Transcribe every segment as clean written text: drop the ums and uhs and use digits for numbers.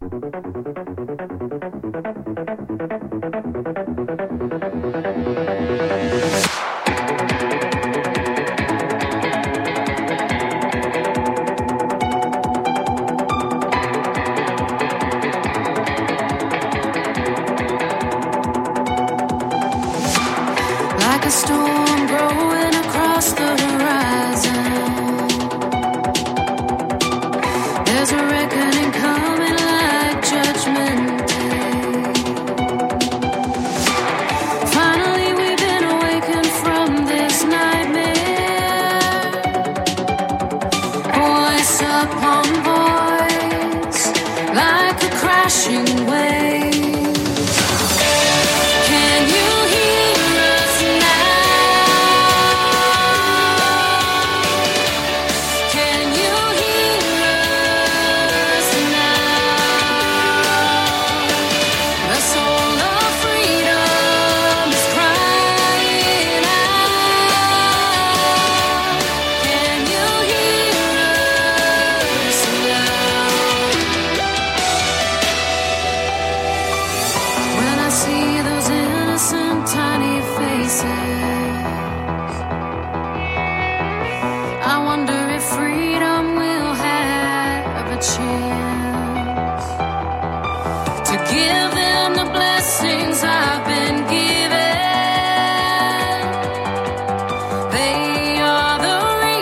Like a storm growing across the horizon, there's a reckoning coming like Judgment Day. Finally we've been awakened from this nightmare. Voice upon voice, like a crashing wave. Can you hear us now? Can you hear us now? The soul of freedom is crying out. Can you hear us now? When I see those innocent tiny faces, I wonder if freedom will have a chance to give them the blessings I've been given. They are the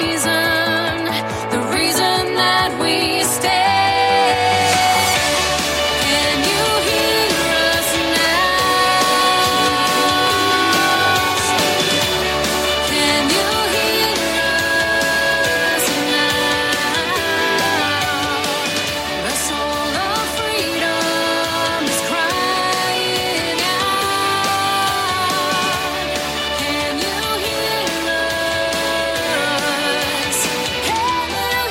reason that we stay. Can you hear us now? Can you hear us now? The soul of freedom is crying out. Can you hear us? Can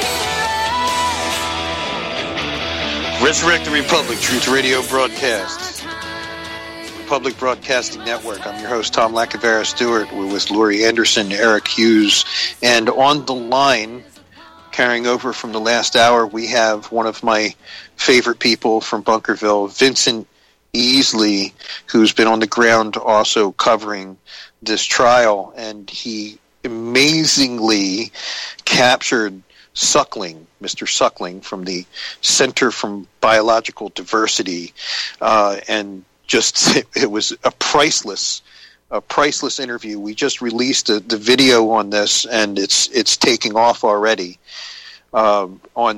you hear us? Resurrect the Republic, Truth Radio broadcast. Republic Broadcasting Network. I'm your host, Tom Lacavera Stewart. We're with Laurie Anderson, Eric Hughes, and on the line, carrying over from the last hour, we have one of my favorite people from Bunkerville, Vincent Easley, who's been on the ground also covering this trial, and he amazingly captured Suckling, Mr. Suckling, from the Center for Biological Diversity, and just it was a priceless interview. We just released the video on this, and it's taking off already on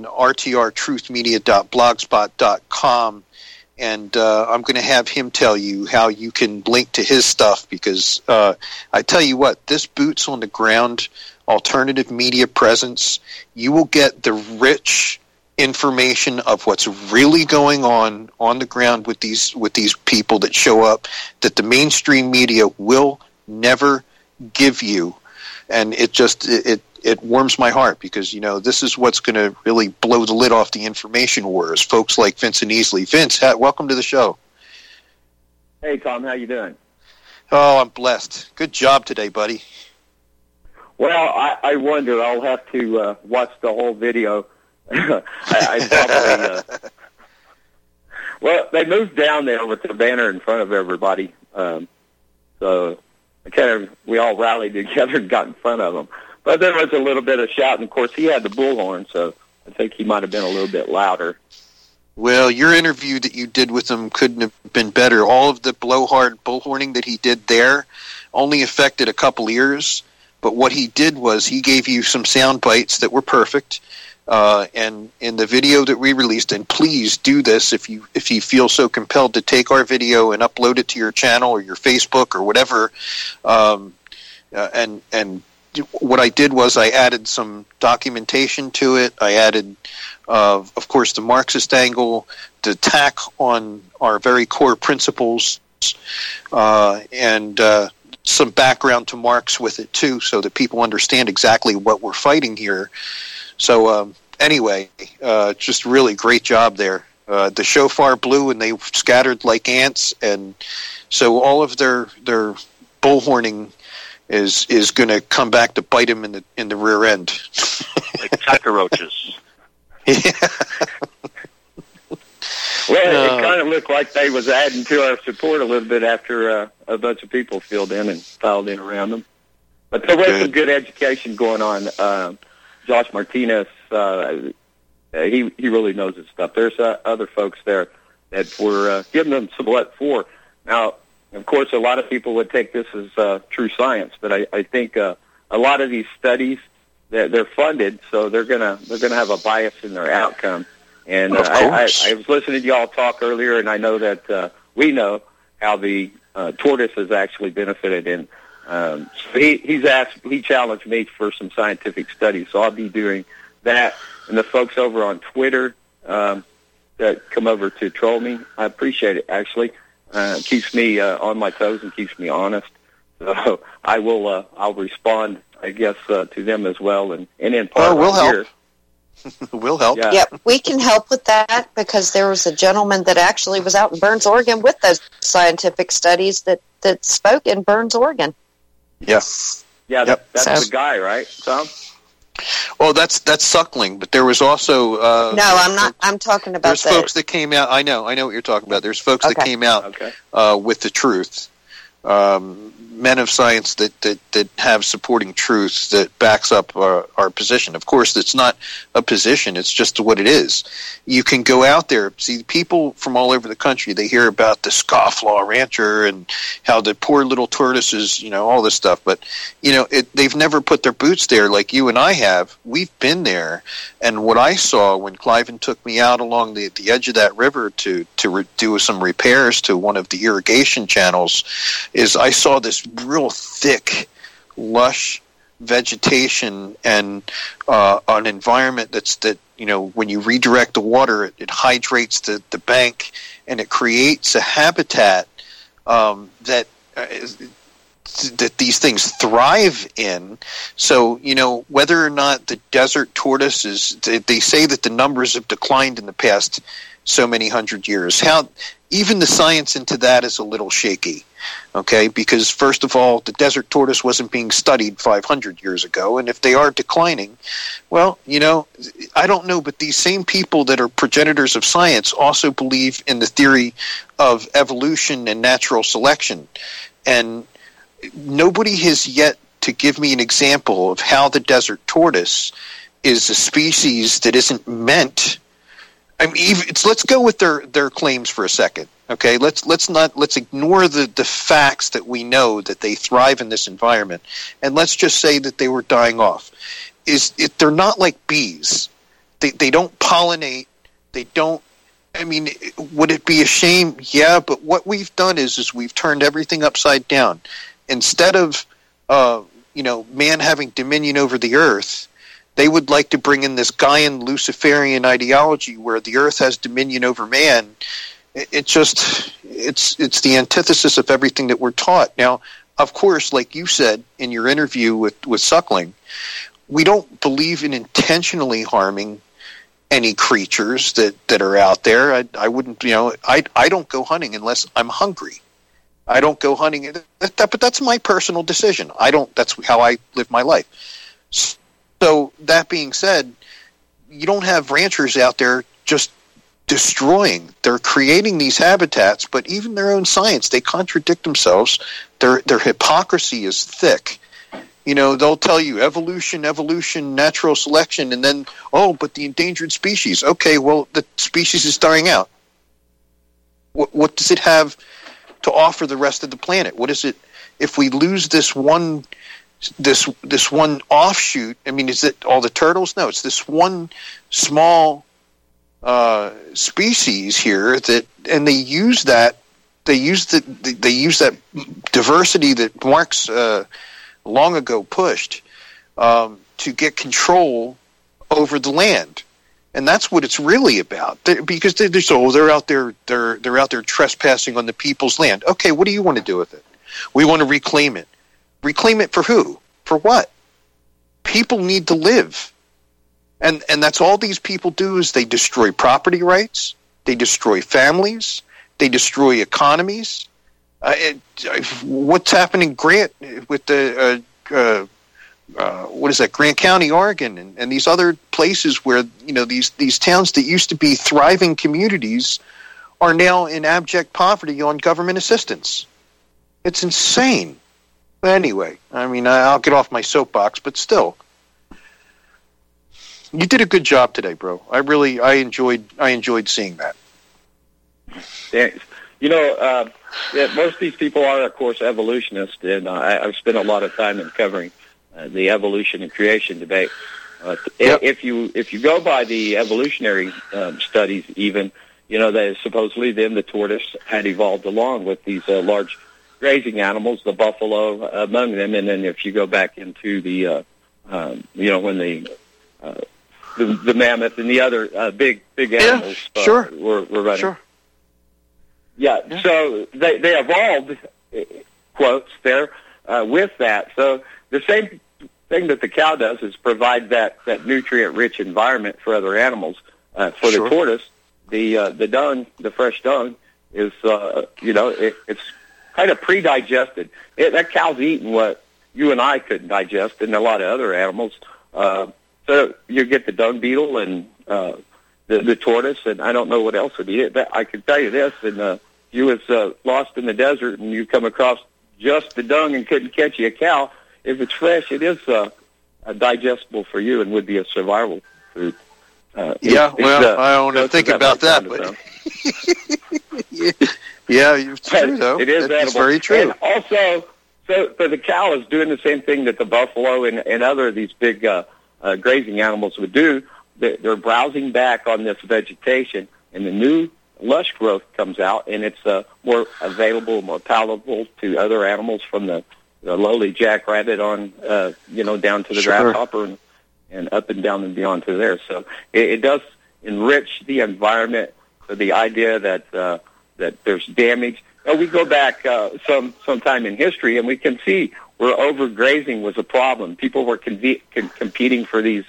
rtrtruthmedia.blogspot.com. And I'm going to have him tell you how you can link to his stuff, because I tell you what, this boots on the ground alternative media presence, you will get the rich information of what's really going on the ground with these people that show up, that the mainstream media will never give you. And it just it warms my heart, because this is what's going to really blow the lid off the information wars. Folks like Vincent Easley. Vince, welcome to the show. Hey Tom, how you doing? Oh, I'm blessed. Good job today, buddy. Well, I wonder. I'll have to watch the whole video. I probably. Well, they moved down there with the banner in front of everybody, so we all rallied together and got in front of them. But there was a little bit of shouting. Of course, he had the bullhorn, so I think he might have been a little bit louder. Well, your interview that you did with him couldn't have been better. All of the blowhard bullhorning that he did there only affected a couple ears. But what he did was he gave you some sound bites that were perfect. And in the video that we released, and please do this if you feel so compelled to take our video and upload it to your channel or your Facebook or whatever. And what I did was I added some documentation to it. I added, of course, the Marxist angle, the attack on our very core principles, and some background to Marx with it too, so that people understand exactly what we're fighting here. So anyway, just really great job there. The shofar blew and they scattered like ants, and so all of their bullhorning is going to come back to bite him in the rear end, like cockroaches. Well, Well, it kind of looked like they was adding to our support a little bit after a bunch of people filled in and filed in around them. But there was some good education going on. Josh Martinez, he really knows his stuff. There's other folks there that were giving them some what for. Now, of course, a lot of people would take this as true science, but I think a lot of these studies, they're funded, so they're gonna have a bias in their outcome. And I was listening to y'all talk earlier, and I know that we know how the tortoise has actually benefited. And so he challenged me for some scientific studies, so I'll be doing that. And the folks over on Twitter that come over to troll me, I appreciate it. Actually, keeps me on my toes and keeps me honest. So I will. I'll respond, I guess, to them as well, and in part we'll help. Here. We'll help. Yeah. Yep, we can help with that because there was a gentleman that actually was out in Burns, Oregon with those scientific studies that spoke in Burns, Oregon. Yes. Yeah, Yep. that's the guy, right, Tom? Well, that's Suckling, but there was also no, I'm not. I'm talking about. There's folks that came out. I know what you're talking about. There's folks that came out with the truth. Men of science that have supporting truth that backs up our position. Of course, it's not a position. It's just what it is. You can go out there, see people from all over the country. They hear about the scofflaw rancher and how the poor little tortoises, all this stuff. But, they've never put their boots there like you and I have. We've been there. And what I saw when Cliven took me out along the edge of that river to do some repairs to one of the irrigation channels is I saw this real thick, lush vegetation and an environment that when you redirect the water, it hydrates the bank and it creates a habitat that these things thrive in. So, whether or not the desert tortoise is, they say that the numbers have declined in the past so many hundred years. How even the science into that is a little shaky. Okay, because first of all, the desert tortoise wasn't being studied 500 years ago, and if they are declining, well, I don't know, but these same people that are progenitors of science also believe in the theory of evolution and natural selection, and nobody has yet to give me an example of how the desert tortoise is a species that isn't meant. Let's go with their claims for a second. Okay, let's ignore the facts that we know that they thrive in this environment, and let's just say that they were dying off. They're not like bees. They don't pollinate. They don't. Would it be a shame? Yeah, but what we've done is we've turned everything upside down. Instead of man having dominion over the earth, they would like to bring in this Gaian Luciferian ideology where the earth has dominion over man. It's the antithesis of everything that we're taught. Now, of course, like you said in your interview with Suckling, we don't believe in intentionally harming any creatures that are out there. I wouldn't, I don't go hunting unless I'm hungry. I don't go hunting, but that's my personal decision. That's how I live my life. So that being said, you don't have ranchers out there just destroying. They're creating these habitats, but even their own science, they contradict themselves. Their hypocrisy is thick. They'll tell you evolution, natural selection, and then, but the endangered species. Okay, well, the species is dying out. What does it have to offer the rest of the planet? What is it if we lose this one offshoot? Is it all the turtles? No, it's this one small species here and they use that diversity that Marx long ago pushed to get control over the land, and that's what it's really about. Because they're out there trespassing on the people's land. Okay, what do you want to do with it? We want to reclaim it. Reclaim it for who? For what? People need to live. And that's all these people do is they destroy property rights, they destroy families, they destroy economies. What's happening with the what is that? Grant County, Oregon, and these other places where these towns that used to be thriving communities are now in abject poverty on government assistance. It's insane. But anyway, I mean, I'll get off my soapbox, but still. You did a good job today, bro. I enjoyed seeing that. Thanks. Most of these people are, of course, evolutionists, and I've spent a lot of time in covering the evolution and creation debate. If you go by the evolutionary studies, even that supposedly then the tortoise had evolved along with these large grazing animals, the buffalo among them, and then if you go back into the when the mammoth and the other big animals were running. Sure. Yeah, so they evolved, quotes there, with that. So the same thing that the cow does is provide that nutrient-rich environment for other animals. For the tortoise, the dung, the fresh dung, is, it's kind of pre-digested. That cow's eating what you and I couldn't digest and a lot of other animals. So you get the dung beetle and the tortoise, and I don't know what else would eat it. But I can tell you this, and you was lost in the desert and you come across just the dung and couldn't catch you a cow, if it's fresh, it is digestible for you and would be a survival food. I don't know think about that, but it's true, though. It is edible. It's very true. And also, so the cow is doing the same thing that the buffalo and other of these big grazing animals would do. They're browsing back on this vegetation, and the new lush growth comes out, and it's more available, more palatable to other animals, from the lowly jackrabbit on, down to the grasshopper and up and down and beyond to there. So it does enrich the environment. So the idea that there's damage. We go back sometime in history, and we can see where overgrazing was a problem. People were competing for these,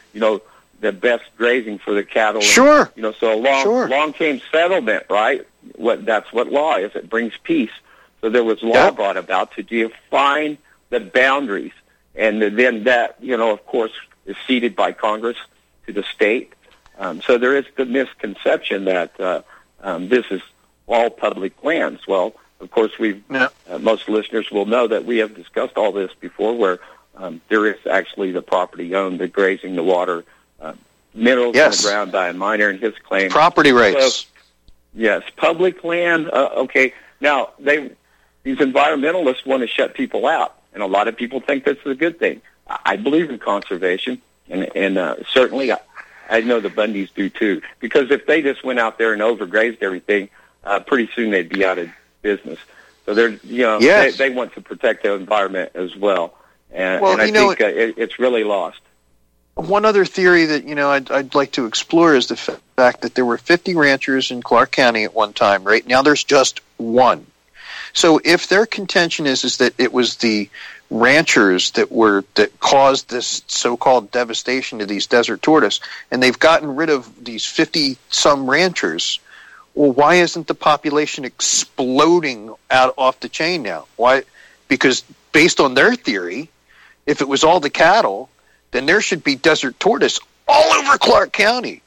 the best grazing for the cattle. Sure. And, so along came settlement, right? That's what law is. It brings peace. So there was law brought about to define the boundaries. And then that, of course, is ceded by Congress to the state. So there is the misconception that this is all public lands. Well, of course, most listeners will know that we have discussed all this before, where there is actually the property owned, the grazing, the water, minerals in the ground by a miner and his claim. Property rights. So, yes, public land. Okay, now these environmentalists want to shut people out, and a lot of people think that's a good thing. I believe in conservation, and certainly I know the Bundys do too, because if they just went out there and overgrazed everything, pretty soon they'd be out of business. So they want to protect the environment as well, and I think it's really lost. One other theory that I'd like to explore is the fact that there were 50 ranchers in Clark County at one time. Right now, there's just one. So if their contention is that it was the ranchers that caused this so-called devastation to these desert tortoise, and they've gotten rid of these 50-some ranchers, well, why isn't the population exploding off the chain now? Why? Because based on their theory, if it was all the cattle, then there should be desert tortoise all over Clark County.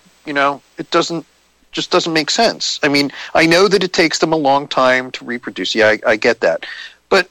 It just doesn't make sense. I mean, I know that it takes them a long time to reproduce. Yeah, I get that. But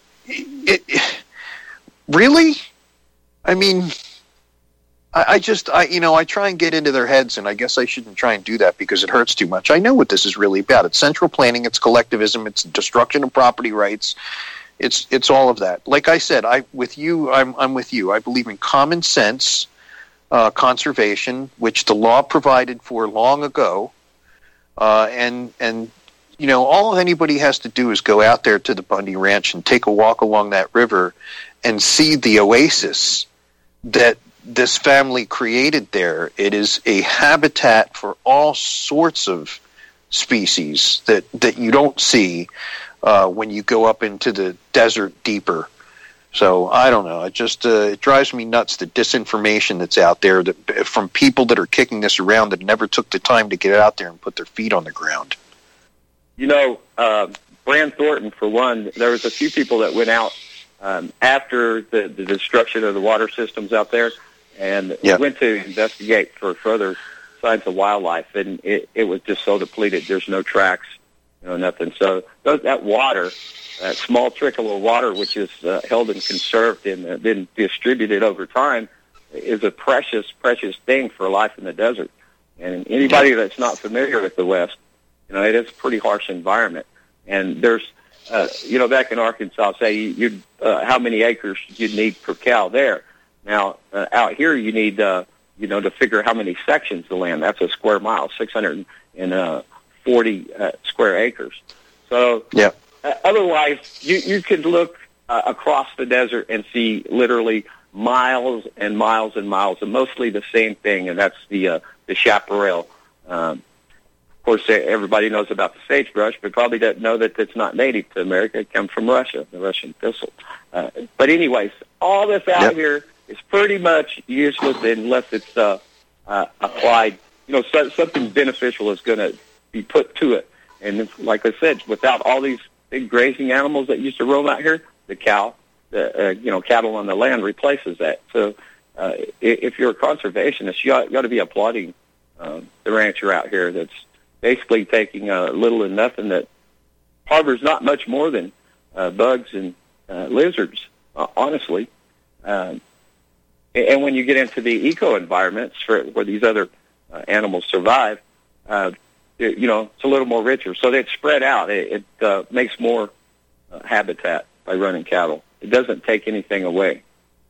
really? I mean, I try and get into their heads, and I guess I shouldn't try and do that because it hurts too much. I know what this is really about. It's central planning, it's collectivism, it's destruction of property rights. It's all of that. Like I said, I'm with you. I believe in common sense conservation, which the law provided for long ago. And all anybody has to do is go out there to the Bundy Ranch and take a walk along that river and see the oasis that this family created there. It is a habitat for all sorts of species that you don't see when you go up into the desert deeper. So I don't know. It just it drives me nuts, the disinformation that's out there from people that are kicking this around that never took the time to get out there and put their feet on the ground. Brand Thornton, for one, there was a few people that went out after the destruction of the water systems out there and went to investigate for further signs of wildlife, and it was just so depleted. There's no tracks, nothing. So that water, that small trickle of water, which is held and conserved and then distributed over time, is a precious, precious thing for life in the desert. And anybody that's not familiar with the West, it is a pretty harsh environment. And there's, back in Arkansas, say how many acres you'd need per cow there. Now, out here you need, to figure how many sections of land. That's a square mile, 640 square acres. So yeah. Otherwise, you could look across the desert and see literally miles and miles and miles, and mostly the same thing, and that's the chaparral. Of course, everybody knows about the sagebrush, but probably doesn't know that it's not native to America. It comes from Russia, the Russian thistle. But anyways, all this out here is pretty much useless unless it's applied. Something beneficial is going to be put to it. And like I said, without all these big grazing animals that used to roam out here, the cattle on the land replaces that. So if you're a conservationist, you ought to be applauding the rancher out here that's basically taking little and nothing that harbors not much more than bugs and lizards, honestly. And when you get into the eco environments where these other animals survive, it's a little more richer. So they spread out. It makes more habitat by running cattle. It doesn't take anything away.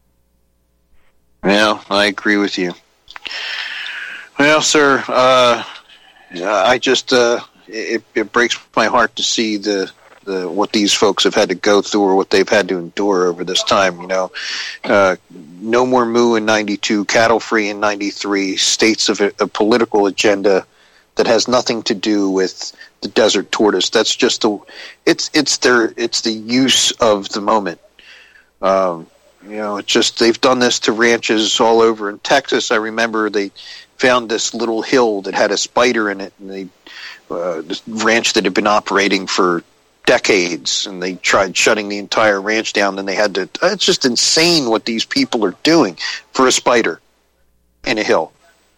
Yeah, I agree with you. Well, sir, I just it breaks my heart to see the what these folks have had to go through or what they've had to endure over this time. No more moo in '92, cattle free in '93, states of a political agenda that has nothing to do with the desert tortoise. That's just it's the use of the moment. It's just they've done this to ranches all over in Texas. I remember they found this little hill that had a spider in it, and this ranch that had been operating for decades, and they tried shutting the entire ranch down. Then they had to. It's just insane what these people are doing for a spider in a hill.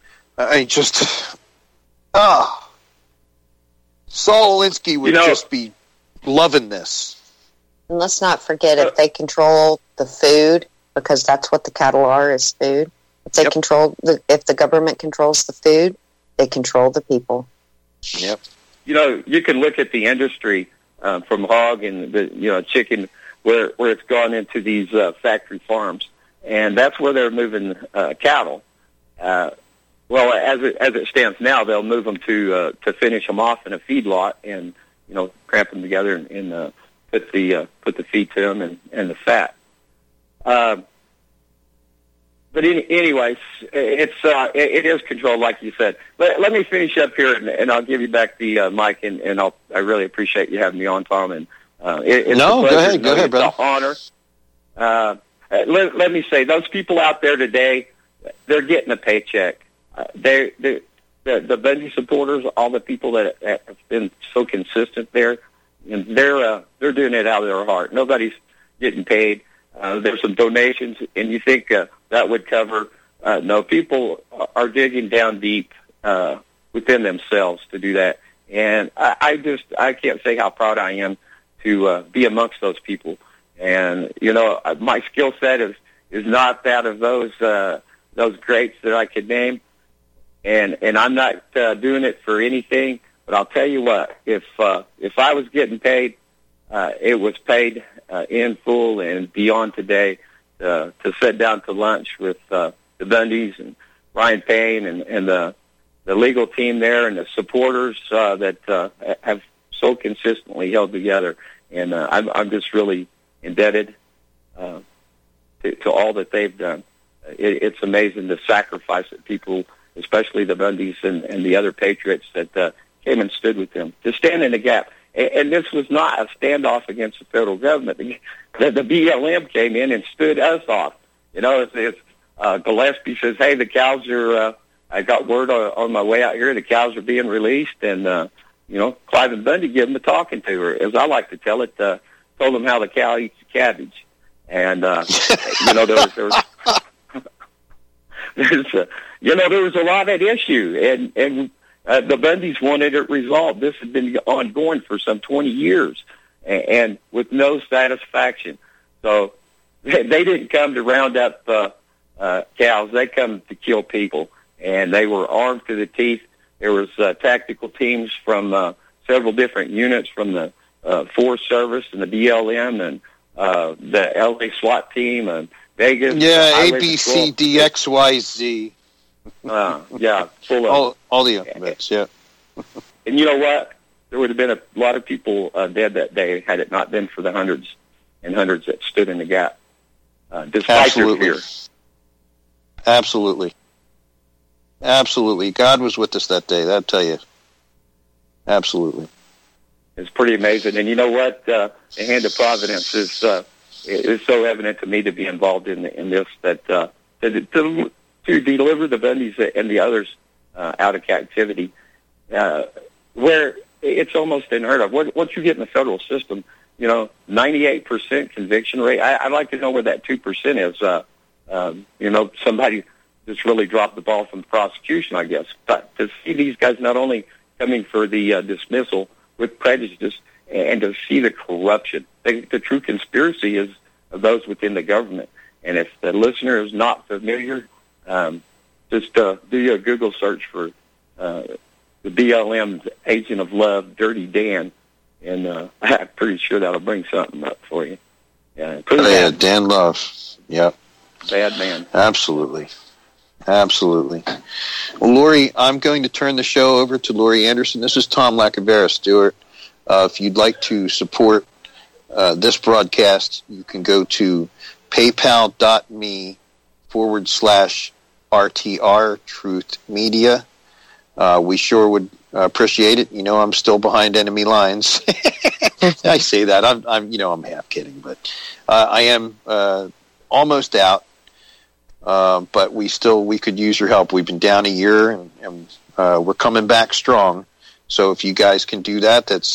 Saul Alinsky would just be loving this. And let's not forget, if they control the food, because that's what the cattle are, is food. If they if the government controls the food, they control the people. Yep. You can look at the industry from hog and the chicken, where it's gone into these factory farms, and that's where they're moving cattle. Well, as it stands now, they'll move them to finish them off in a feedlot and cramp them together and put the feed to them and the fat. But anyways, it is controlled, like you said. Let me finish up here, and I'll give you back the mic, and I really appreciate you having me on, Tom. And it's go ahead, brother. It's an honor. Let me say, those people out there today, they're getting a paycheck. The Bundy supporters, all the people that have been so consistent there, and they're doing it out of their heart. Nobody's getting paid. There's some donations, and you think that would cover? No, people are digging down deep within themselves to do that, and I can't say how proud I am to be amongst those people. And my skill set is not that of those greats that I could name. And I'm not doing it for anything, but I'll tell you what, if I was getting paid, it was paid in full and beyond today to sit down to lunch with the Bundys and Ryan Payne and the legal team there and the supporters that have so consistently held together. And I'm just really indebted to all that they've done. It's amazing the sacrifice that people, especially the Bundys and the other patriots that came and stood with them to stand in the gap. And this was not a standoff against the federal government. The BLM came in and stood us off. Gillespie says, hey, the cows are, I got word on my way out here, the cows are being released. And, Clive and Bundy give them a talking to, or as I like to tell it, told them how the cow eats the cabbage. And, there was there was a lot at issue, and the Bundys wanted it resolved. This had been ongoing for some 20 years, and with no satisfaction. So they didn't come to round up cows; they come to kill people, and they were armed to the teeth. There was tactical teams from several different units from the Forest Service and the BLM and the LA SWAT team and Vegas. Yeah, ABCDXYZ. Yeah, full of all the alphabets. Yeah. And you know what? There would have been a lot of people dead that day had it not been for the hundreds and hundreds that stood in the gap, despite their fear. Absolutely. God was with us that day, that'll tell you. Absolutely. It's pretty amazing. And you know what? The hand of providence is so evident to me to be involved in this, that to deliver the Bundys and the others out of captivity, where it's almost unheard of. Once you get in the federal system, 98% conviction rate. I'd like to know where that 2% is. Somebody just really dropped the ball from the prosecution, I guess. But to see these guys not only coming for the dismissal with prejudice, and to see the corruption, the true conspiracy is of those within the government. And if the listener is not familiar, just do a Google search for the BLM's Agent of Love, Dirty Dan, and I'm pretty sure that'll bring something up for you. Yeah, Dan Love. Yep. Bad man. Absolutely. Well, Lori, I'm going to turn the show over to Lori Anderson. This is Tom Lacavera Stewart. If you'd like to support this broadcast, you can go to paypal.me/RTR Truth Media. We sure would appreciate it. I'm still behind enemy lines. I say that. I'm half kidding, but I am almost out. But we could use your help. We've been down a year, and we're coming back strong. So if you guys can do that, that's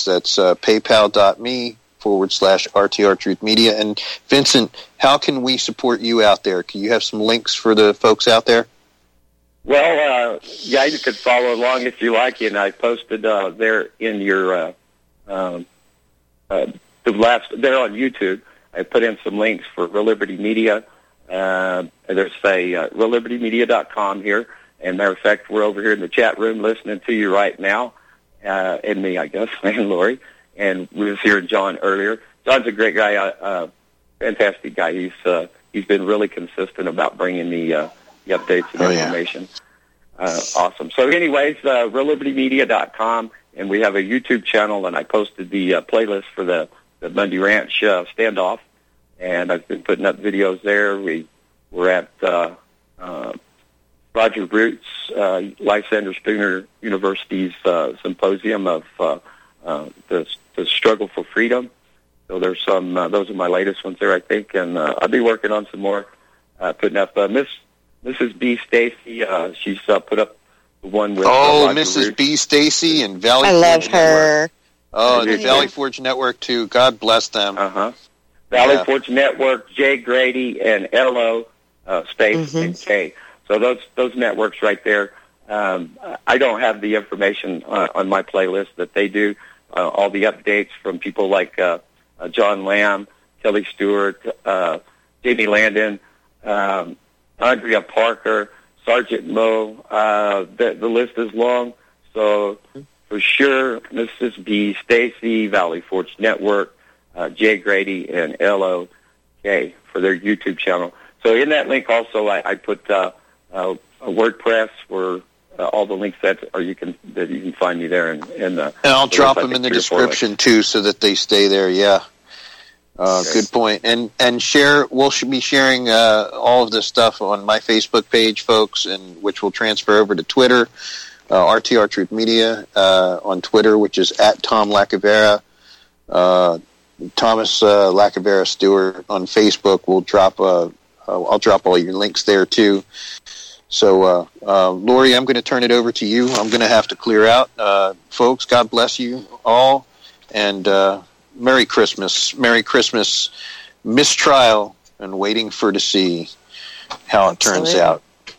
paypal.me/RTR Truth Media. And Vincent, how can we support you out there? Can you have some links for the folks out there? Well, you could follow along if you like, and I posted there in your there on YouTube. I put in some links for Real Liberty Media. There's reallibertymedia.com here. And matter of fact, we're over here in the chat room listening to you right now, and me, I guess, and Lori. And we was hearing John earlier. John's a great guy, fantastic guy. He's been really consistent about bringing the updates and information. Awesome. So anyways, reallibertymedia.com, and we have a YouTube channel, and I posted the playlist for the Bundy Ranch standoff, and I've been putting up videos there. We're at Roger Brute's Lysander Spooner University's symposium of the struggle for freedom. So there's some, those are my latest ones there, I think, and I'll be working on some more, putting up Mrs. B. Stacy. She's put up the one with Mrs. Root. B. Stacy and Valley I Forge love her. Network. Oh, the Valley Forge Network too. God bless them. Valley Forge Network, Jay Grady, and LO Space and K. So those networks right there. I don't have the information on my playlist that they do. All the updates from people like John Lamb, Kelly Stewart, Jamie Landon, Andrea Parker, Sergeant Moe. The list is long. So for sure, Mrs. B. Stacy, Valley Forge Network, Jay Grady, and LOK for their YouTube channel. So in that link also, I put a WordPress where all the links that you can find me there, and I'll drop them in the description too, so that they stay there. Yeah, good point. And we'll be sharing all of this stuff on my Facebook page, folks, and which will transfer over to Twitter, RTR Truth Media on Twitter, which is at Tom Lacavera. Thomas Lacavera Stewart on Facebook. We'll drop I'll drop all your links there too. So, Lori, I'm going to turn it over to you. I'm going to have to clear out. Folks, God bless you all, and Merry Christmas. Merry Christmas. Mistrial and waiting to see how it turns out.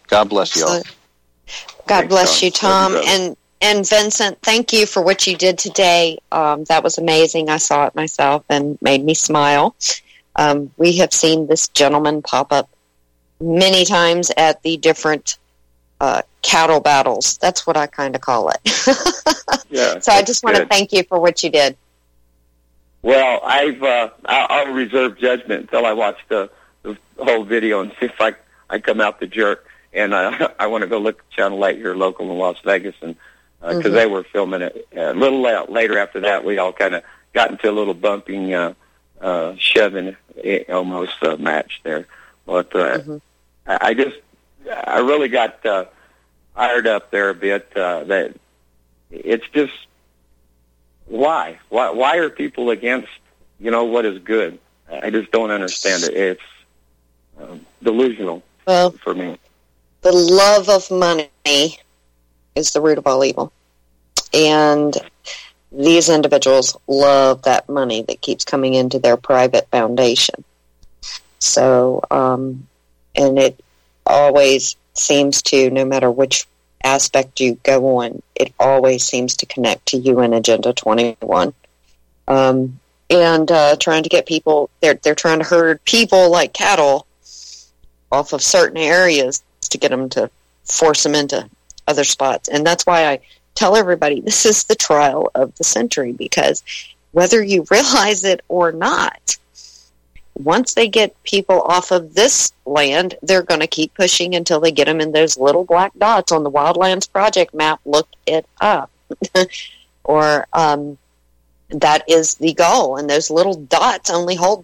God bless you all. God bless you, Tom. Love you, and Vincent, thank you for what you did today. That was amazing. I saw it myself and made me smile. We have seen this gentleman pop up many times at the different cattle battles. That's what I kind of call it. Yeah, so I just want to thank you for what you did. Well, I'll reserve judgment until I watch the whole video and see if I come out the jerk. And I want to go look at Channel 8 here local in Las Vegas, and because they were filming it. A little later after that, we all kind of got into a little bumping, shoving almost match there. But I really got fired up there a bit. That it's just why are people against what is good? I just don't understand it. It's delusional for me. The love of money is the root of all evil. And these individuals love that money that keeps coming into their private foundation. So, and it always seems to, no matter which aspect you go on, it always seems to connect to UN Agenda 21. And trying to get people, they're trying to herd people like cattle off of certain areas to get them to force them into other spots. And that's why I tell everybody this is the trial of the century, because whether you realize it or not, once they get people off of this land, they're going to keep pushing until they get them in those little black dots on the Wildlands Project map. Look it up. Or that is the goal. And those little dots only hold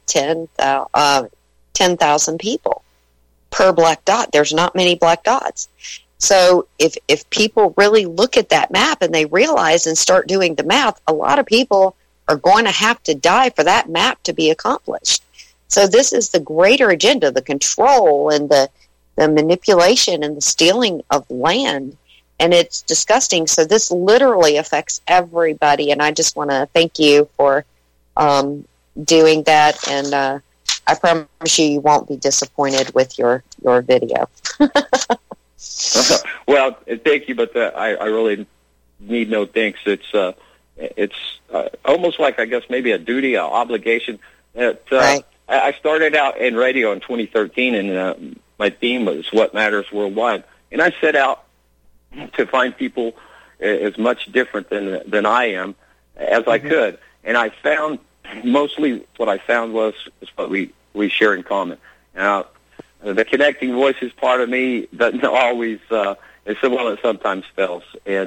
10,000 people per black dot. There's not many black dots. So if people really look at that map and they realize and start doing the math, a lot of people are going to have to die for that map to be accomplished. So this is the greater agenda, the control and the manipulation and the stealing of land. And it's disgusting. So this literally affects everybody. And I just want to thank you for doing that. And I promise you won't be disappointed with your video. Well, thank you, but I really need no thanks. It's almost like, I guess, maybe a duty, an obligation. Right. I started out in radio in 2013, and my theme was What Matters Worldwide. And I set out to find people as much different than I am as I could. And I found, mostly what I found was what we share in common. Now, the connecting voices part of me doesn't always, it sometimes fails. And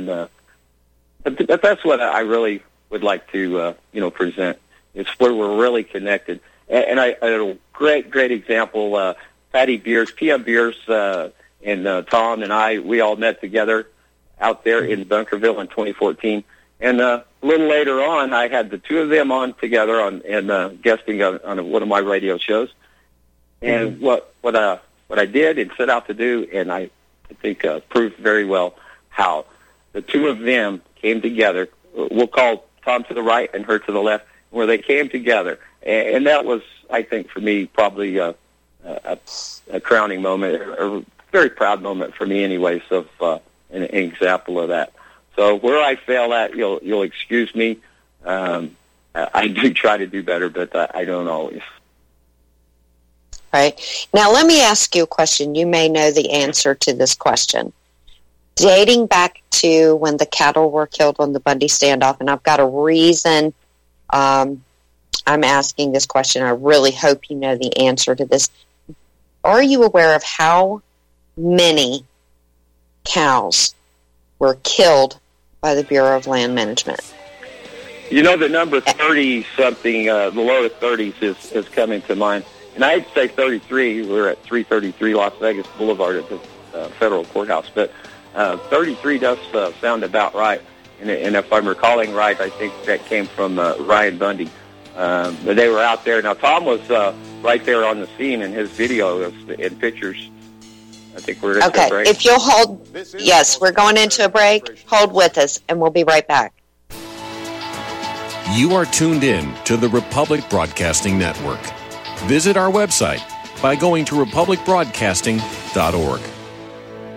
but that's what I really would like to, present. It's where we're really connected. And I had a great example, Patty Beers, PM Beers, and Tom and I, we all met together out there in Bunkerville in 2014. And a little later on, I had the two of them on together and guesting on one of my radio shows. And what I did and set out to do, and I think proved very well how the two of them came together. We'll call Tom to the right and her to the left, where they came together. And that was, I think, for me, probably a crowning moment, a very proud moment for me anyways, of an example of that. So where I fail at, you'll excuse me. I do try to do better, but I don't always. Right. Now, let me ask you a question. You may know the answer to this question. Dating back to when the cattle were killed on the Bundy standoff, and I've got a reason I'm asking this question. I really hope you know the answer to this. Are you aware of how many cows were killed by the Bureau of Land Management? The number 30-something, the low 30s is coming to mind. And I'd say 33. We're at 333 Las Vegas Boulevard at the federal courthouse. But 33 does sound about right. And if I'm recalling right, I think that came from Ryan Bundy. But they were out there. Now, Tom was right there on the scene in his video and pictures. I think we're into a break. If you'll hold, yes, we're going into a break. Hold with us, and we'll be right back. You are tuned in to the Republic Broadcasting Network. Visit our website by going to republicbroadcasting.org.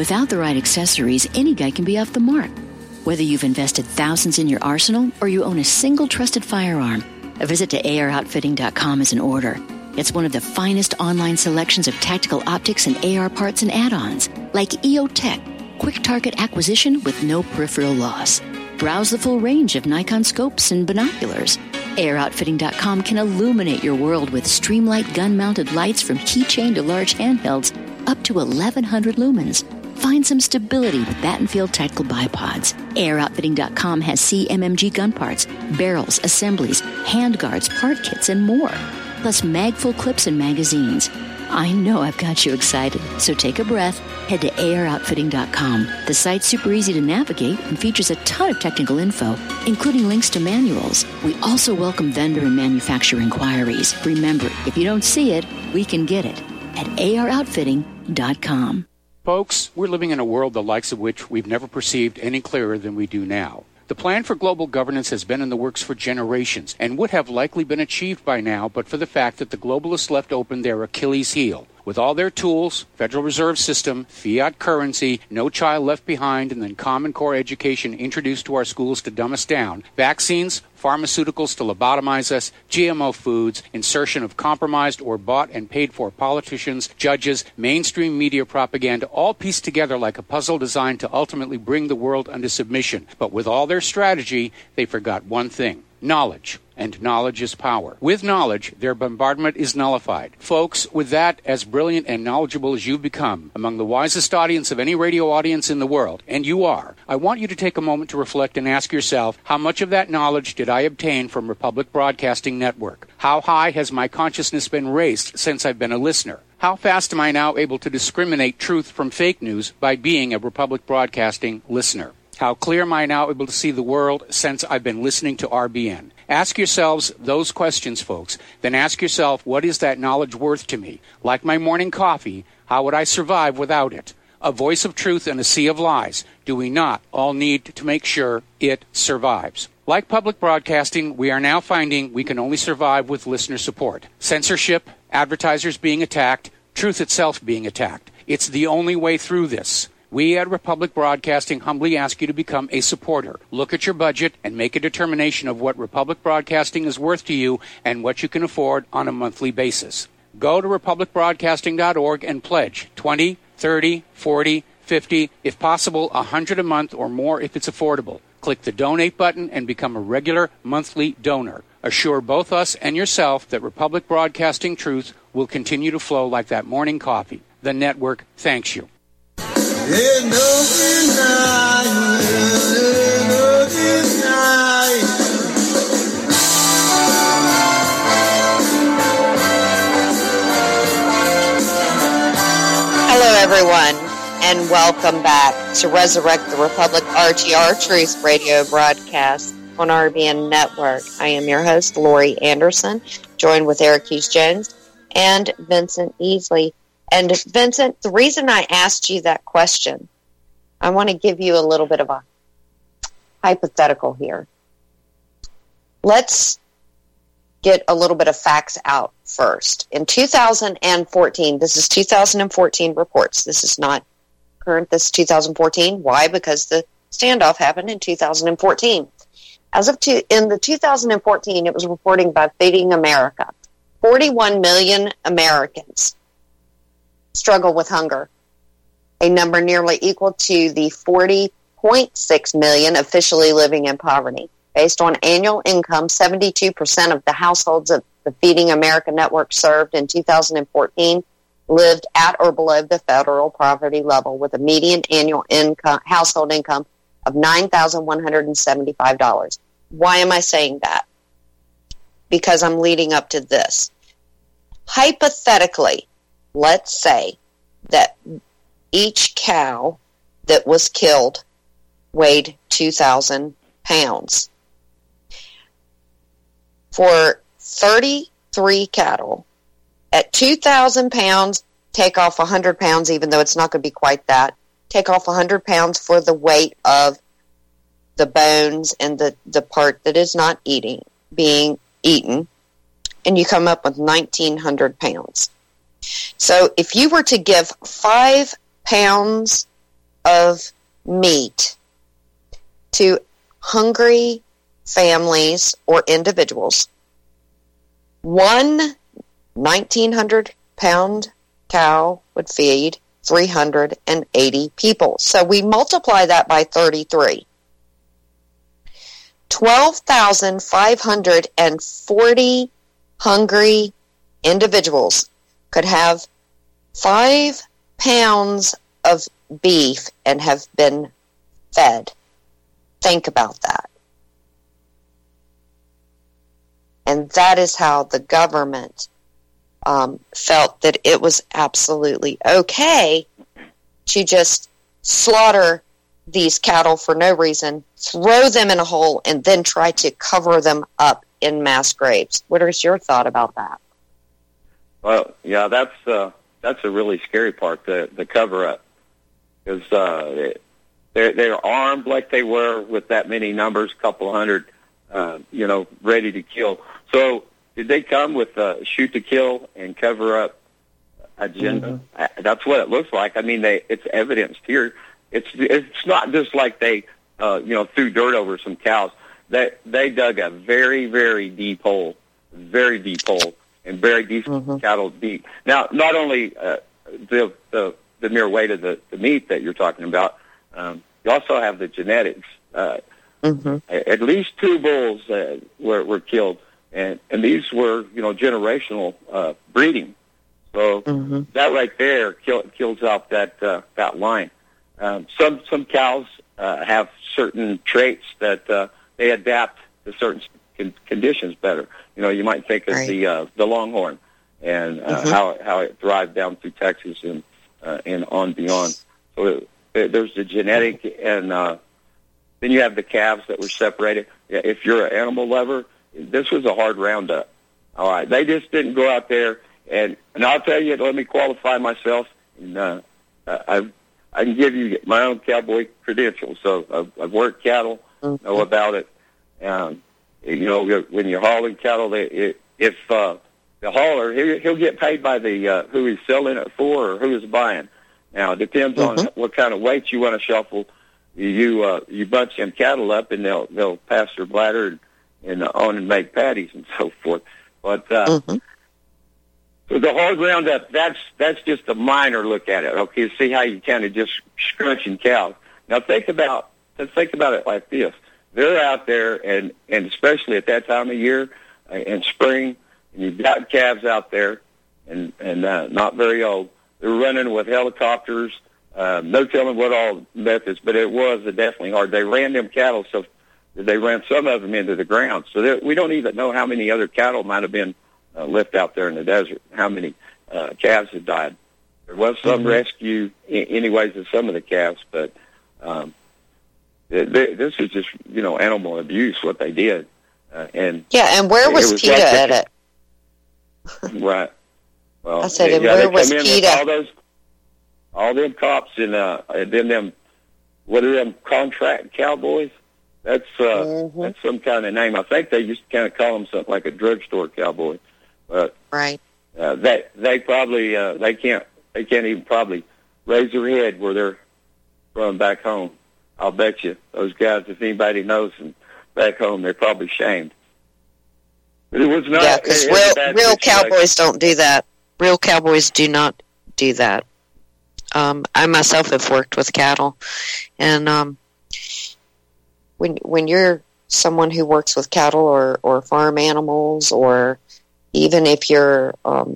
Without the right accessories, any guy can be off the mark. Whether you've invested thousands in your arsenal or you own a single trusted firearm, a visit to AROutfitting.com is in order. It's one of the finest online selections of tactical optics and AR parts and add-ons, like EOTech, quick target acquisition with no peripheral loss. Browse the full range of Nikon scopes and binoculars. AROutfitting.com can illuminate your world with Streamlight gun-mounted lights from keychain to large handhelds up to 1,100 lumens. Find some stability with Battenfield Tactical Bipods. AROutfitting.com has CMMG gun parts, barrels, assemblies, handguards, part kits, and more. Plus mag-full clips and magazines. I know I've got you excited, so take a breath. Head to AROutfitting.com. The site's super easy to navigate and features a ton of technical info, including links to manuals. We also welcome vendor and manufacturer inquiries. Remember, if you don't see it, we can get it at AROutfitting.com. Folks, we're living in a world the likes of which we've never perceived any clearer than we do now. The plan for global governance has been in the works for generations and would have likely been achieved by now but for the fact that the globalists left open their Achilles heel. With all their tools, Federal Reserve System, fiat currency, no child left behind, and then Common Core education introduced to our schools to dumb us down, vaccines, pharmaceuticals to lobotomize us, GMO foods, insertion of compromised or bought and paid for politicians, judges, mainstream media propaganda, all pieced together like a puzzle designed to ultimately bring the world under submission. But with all their strategy, they forgot one thing: knowledge. And knowledge is power. With knowledge, their bombardment is nullified. Folks, with that, as brilliant and knowledgeable as you've become, among the wisest audience of any radio audience in the world, and you are, I want you to take a moment to reflect and ask yourself, how much of that knowledge did I obtain from Republic Broadcasting Network? How high has my consciousness been raised since I've been a listener? How fast am I now able to discriminate truth from fake news by being a Republic Broadcasting listener? How clear am I now able to see the world since I've been listening to RBN? Ask yourselves those questions, folks. Then ask yourself, what is that knowledge worth to me? Like my morning coffee, how would I survive without it? A voice of truth in a sea of lies. Do we not all need to make sure it survives? Like public broadcasting, we are now finding we can only survive with listener support. Censorship, advertisers being attacked, truth itself being attacked. It's the only way through this. We at Republic Broadcasting humbly ask you to become a supporter. Look at your budget and make a determination of what Republic Broadcasting is worth to you and what you can afford on a monthly basis. Go to republicbroadcasting.org and pledge $20, $30, $40, $50, if possible, $100 a month or more if it's affordable. Click the donate button and become a regular monthly donor. Assure both us and yourself that Republic Broadcasting truth will continue to flow like that morning coffee. The network thanks you. Hello, everyone, and welcome back to Resurrect the Republic RTR Truth Radio broadcast on RBN Network. I am your host, Lori Anderson, joined with Eric Hughes-Jones and Vincent Easley. And Vincent, the reason I asked you that question, I want to give you a little bit of a hypothetical here. Let's get a little bit of facts out first. In 2014, this is 2014 reports. This is not current, this is 2014. Why? Because the standoff happened in 2014. In the 2014, it was reporting by Feeding America. 41 million Americans struggle with hunger, a number nearly equal to the 40.6 million officially living in poverty. Based on annual income, 72% of the households of the Feeding America network served in 2014 lived at or below the federal poverty level, with a median annual household income of $9,175. Why am I saying that? Because I'm leading up to this. Hypothetically, let's say that each cow that was killed weighed 2,000 pounds. For 33 cattle, at 2,000 pounds, take off 100 pounds, even though it's not going to be quite that. Take off 100 pounds for the weight of the bones and the part that is not being eaten, and you come up with 1,900 pounds. So if you were to give 5 pounds of meat to hungry families or individuals, one 1,900-pound cow would feed 380 people. So we multiply that by 33. 12,540 hungry individuals could have 5 pounds of beef and have been fed. Think about that. And that is how the government felt that it was absolutely okay to just slaughter these cattle for no reason, throw them in a hole, and then try to cover them up in mass graves. What is your thought about that? Well, yeah, that's a really scary part, the cover up, because they're armed like they were with that many numbers, a couple hundred, ready to kill. So did they come with a shoot to kill and cover up agenda? Mm-hmm. That's what it looks like. I mean, it's evidenced here. It's not just like they threw dirt over some cows. They dug a very, very deep hole, and buried these cattle deep. Now, not only the mere weight of the meat that you're talking about, you also have the genetics. At least 2 bulls were killed, and these were generational breeding. So that right there kills off that line. Some cows have certain traits that they adapt to certain conditions better. You might think of the Longhorn and how it thrived down through Texas and on beyond. So there's the genetic, and then you have the calves that were separated. If you're an animal lover, this was a hard roundup. All right, they just didn't go out there, and I'll tell you, let me qualify myself. And, I can give you my own cowboy credentials. So I've worked cattle, know about it. When you're hauling cattle, if the hauler, he'll get paid by the who he's selling it for or who he's buying. Now, it depends on what kind of weight you want to shuffle. You bunch them cattle up, and they'll pass their bladder and on and make patties and so forth. But so the hard roundup, that's just a minor look at it. Okay, see how you kind of just scrunching cows. Now think about it like this: they're out there, and especially at that time of year in spring, and you've got calves out there, and not very old. They're running with helicopters. No telling what all methods, but it was definitely hard. They ran them cattle, so they ran some of them into the ground. So we don't even know how many other cattle might have been left out there in the desert, how many calves had died. There was some rescue anyways of some of the calves, but this is just, animal abuse, what they did. And where was PETA at it? Right. Well, I said, and where was PETA? All them cops and then them, what are them contract cowboys? That's some kind of name. I think they used to kind of call them something like a drugstore cowboy. But right. They probably they can't even probably raise their head where they're from back home. I'll bet you those guys, if anybody knows them back home, they're probably shamed. But it was not. Yeah, because real cowboys don't do that. Real cowboys do not do that. I myself have worked with cattle, and when you're someone who works with cattle or farm animals, or even if you're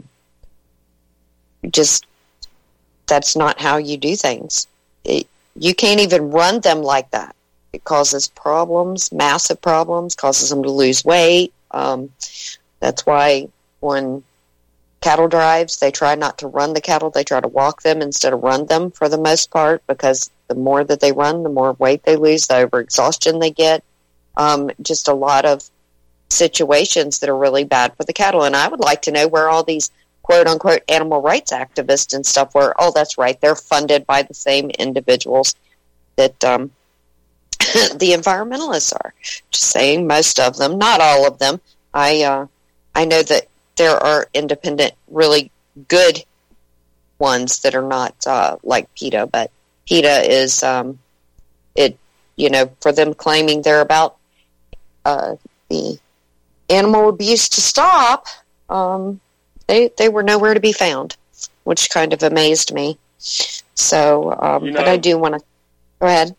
just, that's not how you do things. You can't even run them like that. It causes problems, massive problems, causes them to lose weight. That's why when cattle drives, they try not to run the cattle. They try to walk them instead of run them for the most part, because the more that they run, the more weight they lose, the overexhaustion they get. Just a lot of situations that are really bad for the cattle. And I would like to know where all these quote-unquote animal rights activists and stuff were. Oh, that's right. They're funded by the same individuals that the environmentalists are. Just saying, most of them, not all of them. I know that there are independent, really good ones that are not like PETA, but PETA is, for them claiming they're about the animal abuse to stop, they were nowhere to be found, which kind of amazed me. So, but I do want to go ahead.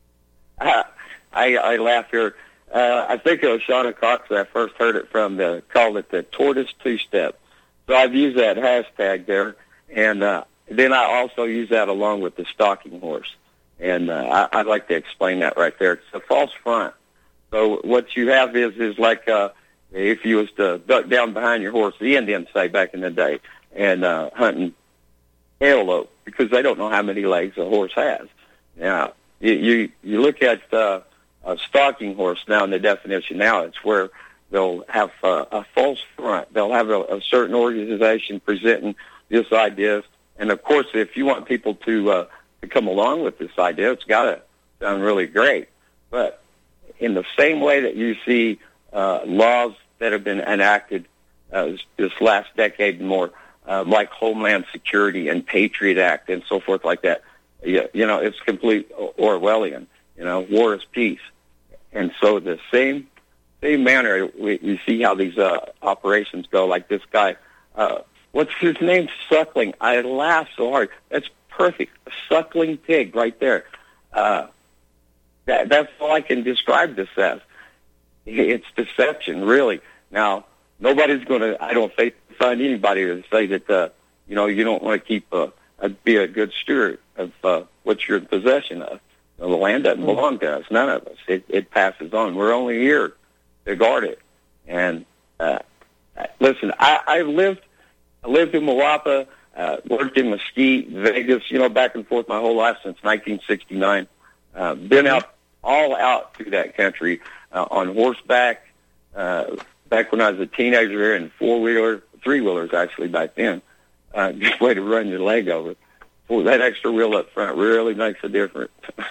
I laugh here. I think it was Shauna Cox that I first heard it from, called it the tortoise two-step. So I've used that hashtag there, and then I also use that along with the stalking horse. And I'd like to explain that right there. It's a false front. So what you have is like if you was to duck down behind your horse, the Indians say back in the day, and hunting antelope, because they don't know how many legs a horse has. Now, you look at a stalking horse now in the definition now, it's where they'll have a false front. They'll have a certain organization presenting this idea. And, of course, if you want people to come along with this idea, it's got to sound really great. But in the same way that you see laws that have been enacted this last decade and more, like Homeland Security and Patriot Act and so forth like that, it's complete Orwellian. War is peace. And so the same manner, we see how these operations go, like this guy, what's his name? Suckling. I laugh so hard. That's perfect. A suckling pig right there. That's all I can describe this as. It's deception, really. Now, nobody's going to, I don't think, find anybody to say that, you don't want to keep, be a good steward of what you're in possession of. The land doesn't belong to us, none of us. It passes on. We're only here to guard it. And listen, I lived in Moapa, worked in Mesquite, Vegas, back and forth my whole life since 1969. Been all out through that country on horseback. Back when I was a teenager, in three-wheelers actually back then. Good way to run your leg over. Boy, that extra wheel up front really makes a difference.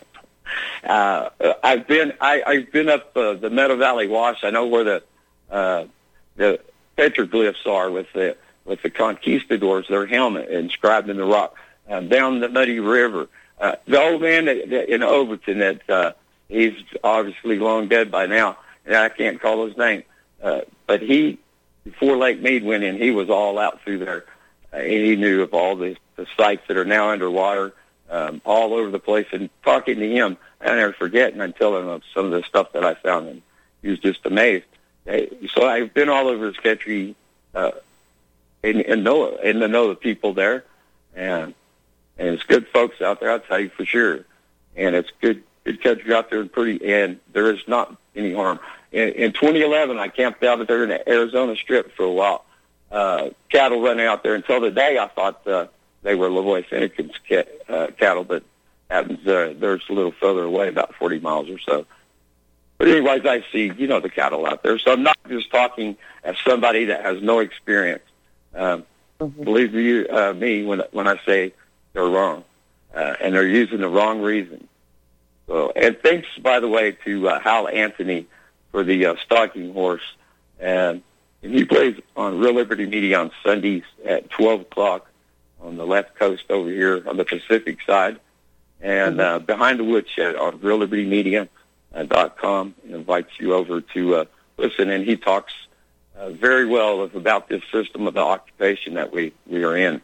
I've been up the Meadow Valley Wash. I know where the petroglyphs are with the conquistadors, their helmet inscribed in the rock. Down the Muddy River. The old man in Overton that he's obviously long dead by now, and I can't call his name. But before Lake Mead went in, he was all out through there. And he knew of all the sites that are now underwater, all over the place. And talking to him, I never forget, and I'm telling him some of the stuff that I found, and he was just amazed. So I've been all over this country and know the people there, and it's good folks out there, I'll tell you for sure. And it's good country out there, and there is not any harm. In 2011, I camped out there in the Arizona Strip for a while. Cattle running out there. Until today, I thought they were Lavoie Finnegan's cattle, but happens there's a little further away, about 40 miles or so. But anyways, I see, the cattle out there. So I'm not just talking as somebody that has no experience. Believe me when I say they're wrong, and they're using the wrong reason. So, and thanks, by the way, to Hal Anthony for the stalking horse. And he plays on Real Liberty Media on Sundays at 12 o'clock on the left coast over here on the Pacific side. And Behind the Woodshed on reallibertymedia.com invites you over to listen. And he talks very well about this system of the occupation that we are in.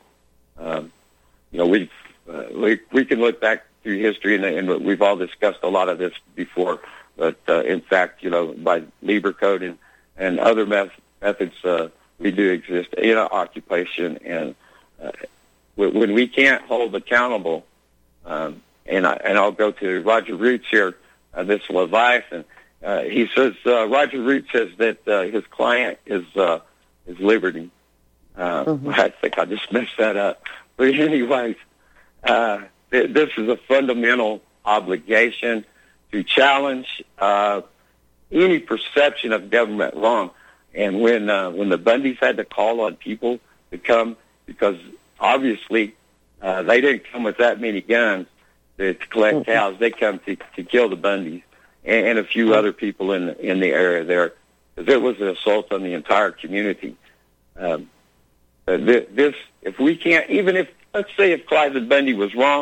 We can look back through history, and we've all discussed a lot of this before. But in fact, by Lieber Code and other methods, we do exist in an occupation. And when we can't hold accountable, and I'll go to Roger Root here, this Leviathan. He says Roger Root says that his client is liberty. I think I just messed that up. But anyways, this is a fundamental obligation to challenge any perception of government wrong. And when the Bundys had to call on people to come, because obviously they didn't come with that many guns to collect cows, they come to kill the Bundys and a few other people in the area there, because it was an assault on the entire community. If we can't, even if, let's say if Cliven Bundy was wrong,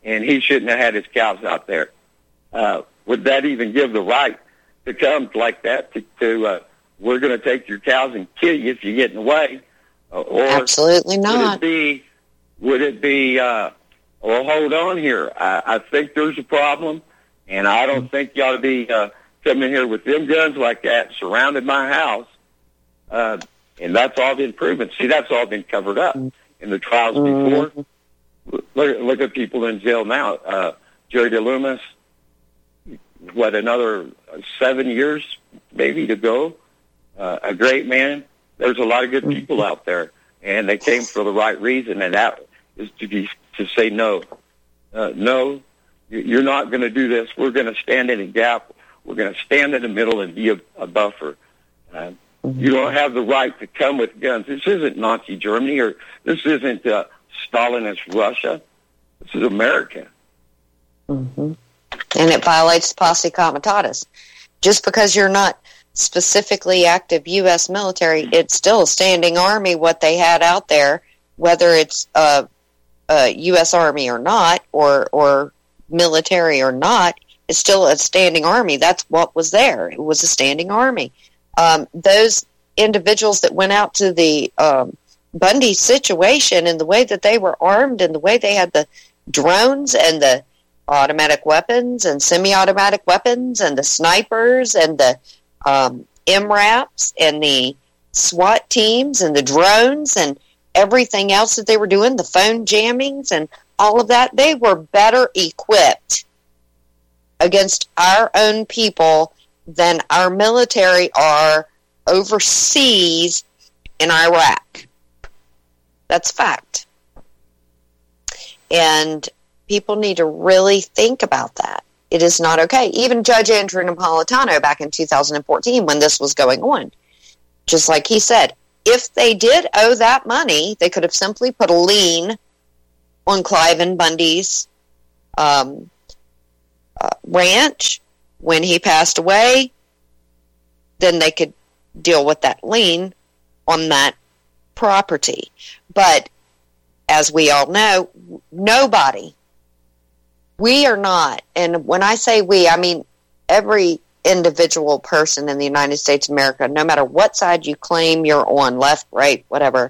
and he shouldn't have had his cows out there. Would that even give the right to come like that to we're going to take your cows and kill you if you get in the way? Or absolutely not. Would it be well, hold on here. I think there's a problem, and I don't think you ought to be coming here with them guns like that, surrounded my house. And that's all the improvements. See, that's all been covered up in the trials before. Look at people in jail now. Jerry DeLoomis, another 7 years maybe to go. A great man. There's a lot of good people out there, and they came for the right reason, and that is to say no. No, you're not going to do this. We're going to stand in a gap. We're going to stand in the middle and be a buffer. You don't have the right to come with guns. This isn't Nazi Germany, or this isn't Stalinist Russia. This is America. And it violates the Posse Comitatus. Just because you're not specifically active U.S. military, it's still a standing army, what they had out there, whether it's a U.S. Army or not, or military or not, it's still a standing army. That's what was there. It was a standing army. Those individuals that went out to the Bundy situation, and the way that they were armed, and the way they had the drones and the automatic weapons and semi-automatic weapons and the snipers and the MRAPs and the SWAT teams and the drones and everything else that they were doing, the phone jammings and all of that, they were better equipped against our own people than our military are overseas in Iraq. That's fact. And people need to really think about that. It is not okay. Even Judge Andrew Napolitano back in 2014, when this was going on, just like he said, if they did owe that money, they could have simply put a lien on Cliven Bundy's ranch when he passed away. Then they could deal with that lien on that property. But as we all know, nobody, we are not, and when I say we, I mean every individual person in the United States of America, no matter what side you claim you're on, left, right, whatever,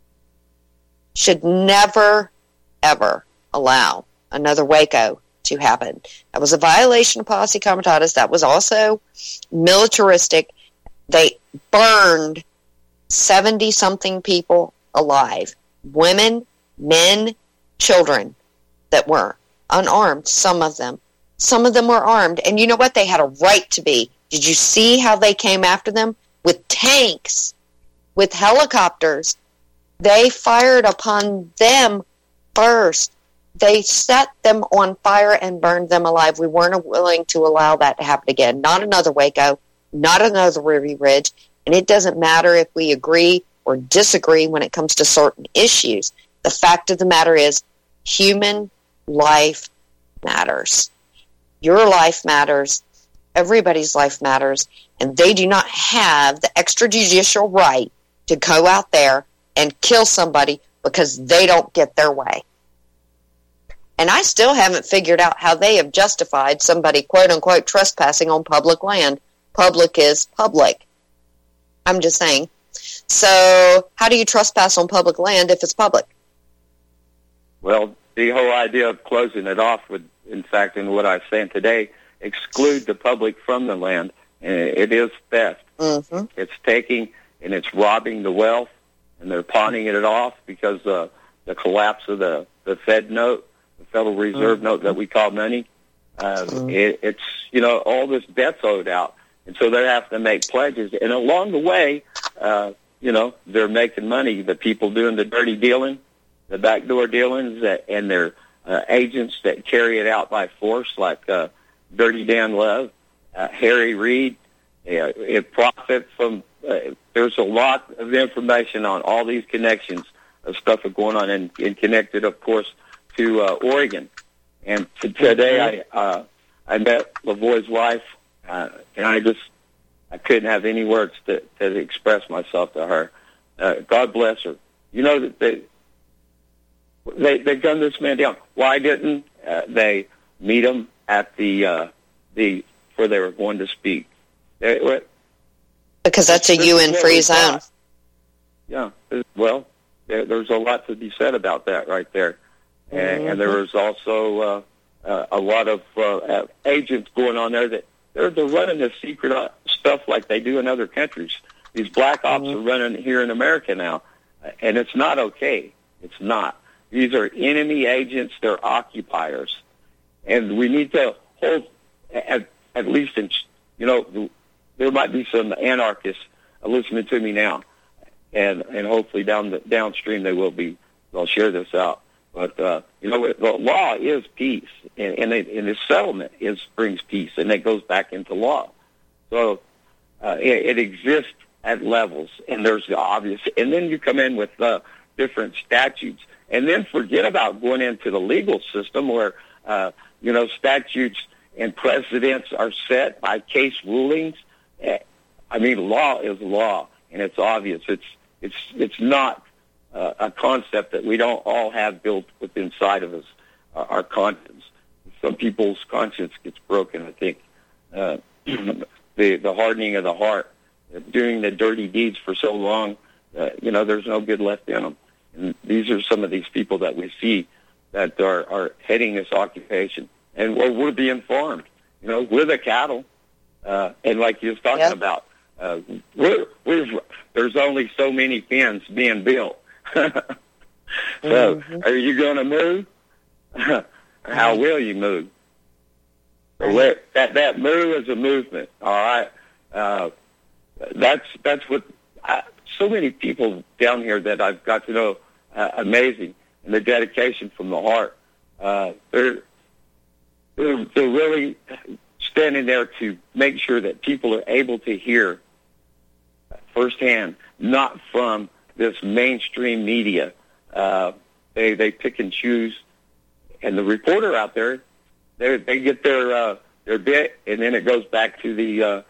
should never, ever allow another Waco to happen. That was a violation of Posse Comitatus. That was also militaristic. They burned 70-something people alive. Women, men, children that were unarmed, some of them. Some of them were armed, and you know what? They had a right to be. Did you see how they came after them? With tanks, with helicopters. They fired upon them first. They set them on fire and burned them alive. We weren't willing to allow that to happen again. Not another Waco, not another Ruby Ridge, and it doesn't matter if we agree or disagree when it comes to certain issues. The fact of the matter is, human life matters. Your life matters. Everybody's life matters. And they do not have the extrajudicial right to go out there and kill somebody because they don't get their way. And I still haven't figured out how they have justified somebody, quote-unquote, trespassing on public land. Public is public. I'm just saying. So how do you trespass on public land if it's public? Well, the whole idea of closing it off would, in fact, in what I was saying today, exclude the public from the land. And it is theft. Mm-hmm. It's taking and it's robbing the wealth, and they're pawning it off because the collapse of the Fed note, the Federal Reserve note that we call money. It's, you know, all this debt's owed out. And so they have to make pledges. And along the way, you know, they're making money. The people doing the dirty dealing, the backdoor dealings, and their agents that carry it out by force, like Dirty Dan Love, Harry Reid, profit from. There's a lot of information on all these connections of stuff that's going on, and connected, of course, to Oregon. And today I met LaVoy's wife, and I couldn't have any words to express myself to her. God bless her. You know that they gunned this man down. Why didn't they meet them at the where they were going to speak. Because that's a UN-free zone. Yeah, well, there's a lot to be said about that right there. And there was also a lot of agents going on there that they're running this secret stuff like they do in other countries. These black ops are running here in America now, and it's not okay. It's not. These are enemy agents. They're occupiers, and we need to hold at least in there might be some anarchists listening to me now, and hopefully downstream they'll share this out. But the law is peace, and the settlement brings peace, and it goes back into law. So it exists at levels, and there's the obvious, and then you come in with different statutes, and then forget about going into the legal system where statutes and precedents are set by case rulings. I mean, law is law, and it's obvious. It's not a concept that we don't all have built within inside of us, our conscience. Some people's conscience gets broken, I think. The hardening of the heart, doing the dirty deeds for so long, there's no good left in them. And these are some of these people that we see that are heading this occupation. And we're being farmed, we're the cattle. And like you was talking about, there's only so many pens being built. So, are you going to move? How will you move? That move is a movement. All right, that's what so many people down here that I've got to know. Amazing, and the dedication from the heart. They're really standing there to make sure that people are able to hear firsthand, not from this mainstream media. They pick and choose, and the reporter out there, they get their bit, and then it goes back to the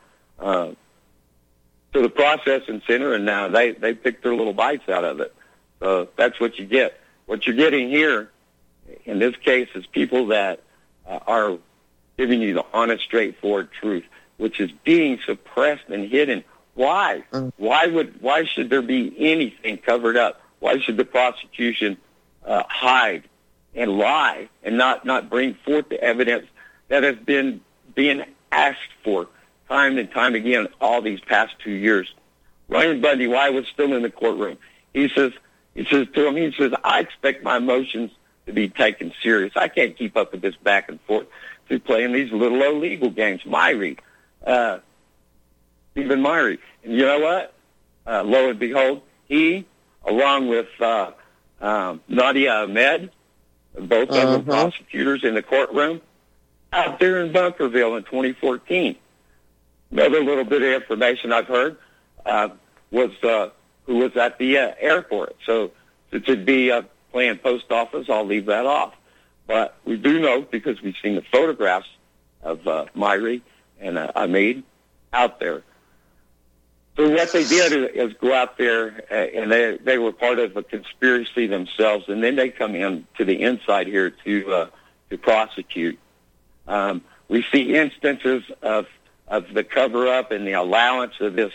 processing center, and now they pick their little bites out of it. So that's what you get. What you're getting here, in this case, is people that are giving you the honest, straightforward truth, which is being suppressed and hidden. Why? Why should there be anything covered up? Why should the prosecution hide and lie and not bring forth the evidence that has been being asked for time and time again all these past 2 years? Ryan Bundy, why was still in the courtroom? He says to him, I expect my emotions to be taken serious. I can't keep up with this back and forth through playing these little illegal games. Stephen Myrie. And you know what? Lo and behold, he, along with Nadia Ahmed, both of them prosecutors in the courtroom, out there in Bunkerville in 2014. Another little bit of information I've heard was who was at the airport. So since it'd be playing post office, I'll leave that off. But we do know, because we've seen the photographs of Myrie and Ahmed out there. So what they did is go out there, and they were part of a conspiracy themselves, and then they come in to the inside here to prosecute. We see instances of the cover-up and the allowance of this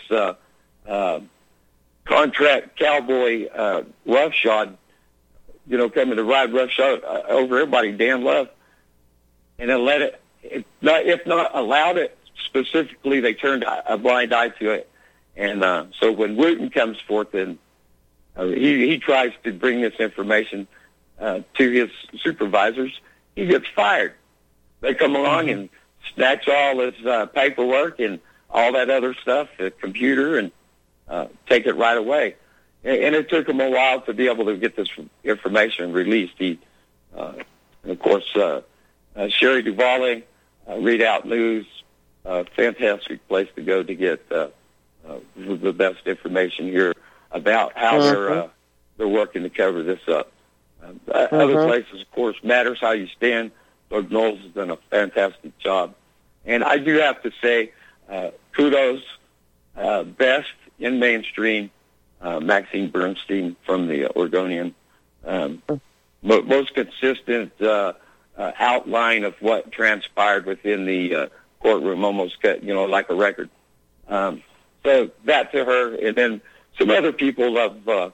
contract cowboy roughshod, coming to ride roughshod over everybody, Dan Love, and then let it, if not allowed it specifically, they turned a blind eye to it. And so when Wooten comes forth and he tries to bring this information to his supervisors, he gets fired. They come along and snatch all his paperwork and all that other stuff, the computer, and take it right away. And it took him a while to be able to get this information released. And of course, Sherry Duvall, Readout News, fantastic place to go to get the best information here about how they're working to cover this up. Other places, of course, Matters How You Stand. Doug Knowles has done a fantastic job. And I do have to say, kudos, best in mainstream, Maxine Bernstein from the Oregonian. Most consistent outline of what transpired within the courtroom, almost like a record. So that to her, and then some other people have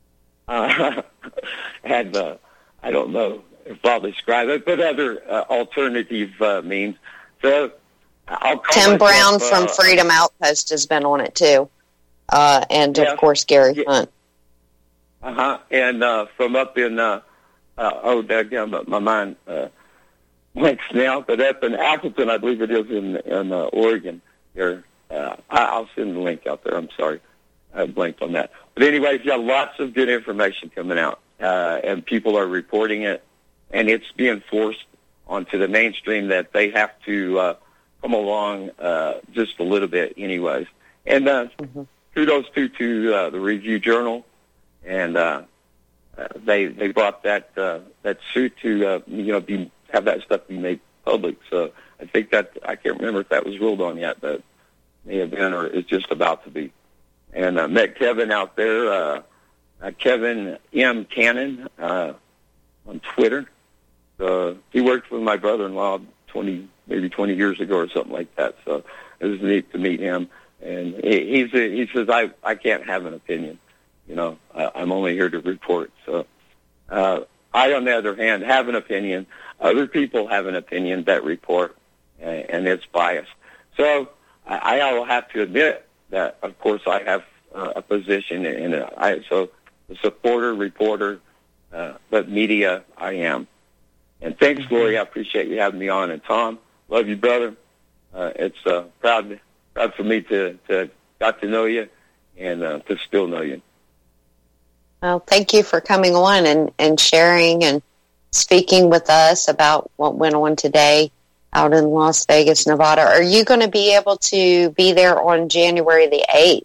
had, I don't know if I'll describe it, but other alternative means. So I'll call Tim Brown myself, from Freedom Outpost has been on it too, and of course Gary Hunt. And from up in dadgum, my mind blanks now, but up in Appleton, I believe it is in Oregon. There, I'll send the link out there. I'm sorry, I blanked on that. But anyways, yeah, lots of good information coming out, and people are reporting it, and it's being forced onto the mainstream that they have to come along just a little bit, anyways. And kudos to the Review Journal, and they brought that suit to have that stuff be made public. So I think that I can't remember if that was ruled on yet, but may have been or is just about to be. And met Kevin out there, Kevin M. Cannon on Twitter. He worked with my brother-in-law 20 years ago or something like that. So it was neat to meet him. And he says, I can't have an opinion. I'm only here to report. So I, on the other hand, have an opinion. Other people have an opinion that report, and it's biased. So I will have to admit that, of course, I have a position in it. So a supporter, reporter, but media I am. And thanks, Lori. I appreciate you having me on. And Tom, love you, brother. It's proud for me to got to know you and to still know you. Well, thank you for coming on and sharing and speaking with us about what went on today out in Las Vegas, Nevada. Are you going to be able to be there on January the 8th?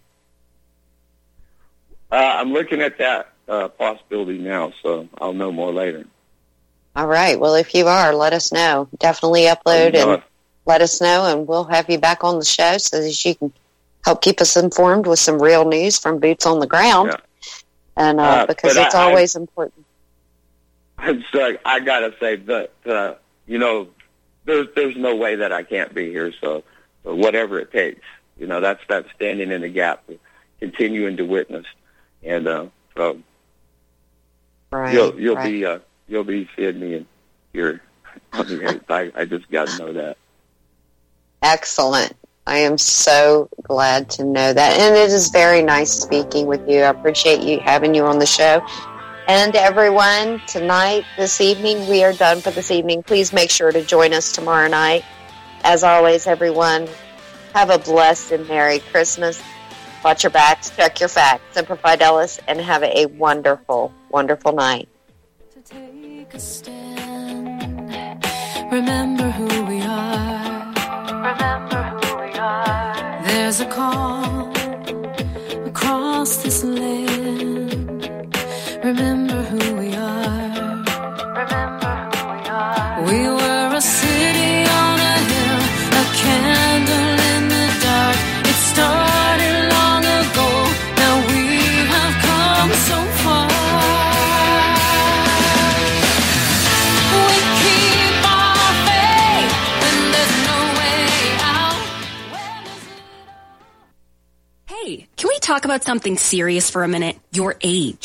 I'm looking at that possibility now, so I'll know more later. All right. Well, if you are, let us know. Definitely upload and let us know, and we'll have you back on the show so that you can help keep us informed with some real news from boots on the ground. Yeah. And because it's always important. I'm sorry, I gotta say that there's no way that I can't be here. So whatever it takes, that's standing in the gap, continuing to witness, and so you'll be seeing me here on the 8th. I just got to know that. Excellent. I am so glad to know that. And it is very nice speaking with you. I appreciate you having you on the show. And everyone, this evening, we are done for this evening. Please make sure to join us tomorrow night. As always, everyone, have a blessed and Merry Christmas. Watch your backs, check your facts. Semper Fidelis, and have a wonderful, wonderful night. To take a stand. Remember who we are. Remember who we are. There's a call across this land. Remember who we are. Remember who we are. We were a city on a hill, a candle in the dark. It started long ago. Now we have come so far. We keep our faith when there's no way out. Hey, can we talk about something serious for a minute? Your age.